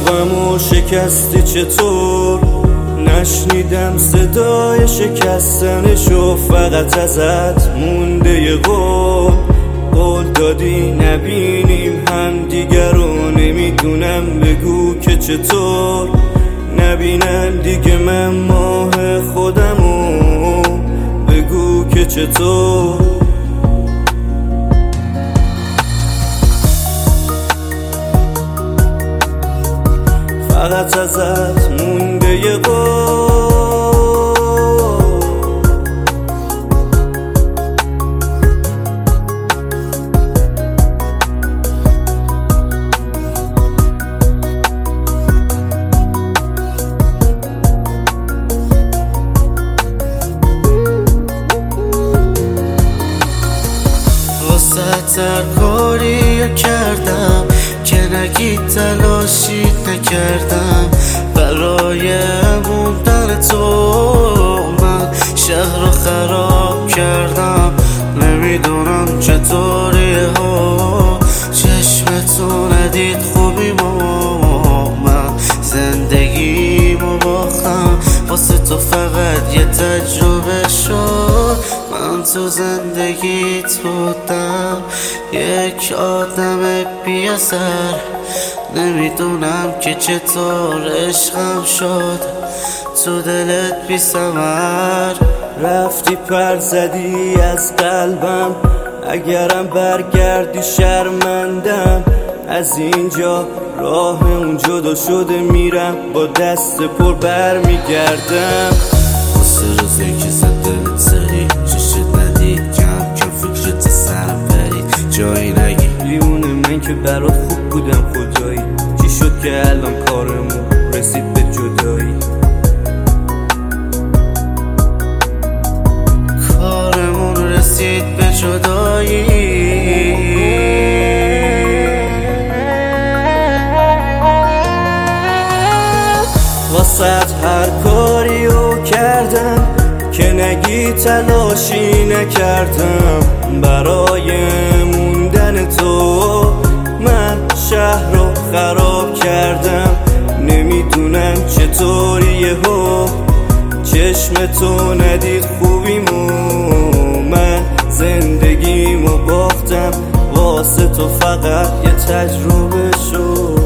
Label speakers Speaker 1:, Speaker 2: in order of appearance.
Speaker 1: قلبمو شکستی چطور؟ نشنیدم صدای شکستنشو، فقط ازت مونده یه قول دادی نبینیم هم دیگر رو. نمیدونم بگو که چطور نبینم دیگه من ماه خودمو، بگو که چطور. فقط ازت مونده یه
Speaker 2: واسه کاری کردم که نگی تلاشی نکردم برای موندن تو. من شهر رو خراب کردم، نمیدونم چطوریه ها چشمتو ندید خوبیمو. من زندگیمو باختم واسه تو، فقط یه تجربه شد. من تو زندگیت بودم یک آدم بی اثر، نمیدونم که چطور عشقم شد تو دلت بی ثمر.
Speaker 1: رفتی پر زدی از قلبم، اگرم برگردی شرمندم. از اینجا راه اون جدا شده، میرم با دست پر برمیگردم.
Speaker 2: واسه روزی که زدنت سری چشت ندید، کم فکرت سرم برید جایی نگی.
Speaker 1: لیونه من که برات خوب بودم خدایی، چی شد که الان کارمون رسید به جدایی؟
Speaker 2: کارمون رسید به جدایی.
Speaker 1: واسه هر کاریو کردم که نگی تلاشی نکردم برای موندن تو. من شهر رو خراب کردم، نمیدونم چطوریه ها چشم تو ندید خوبیمو. من زندگیمو باختم واسه تو، فقط یه تجربه شد.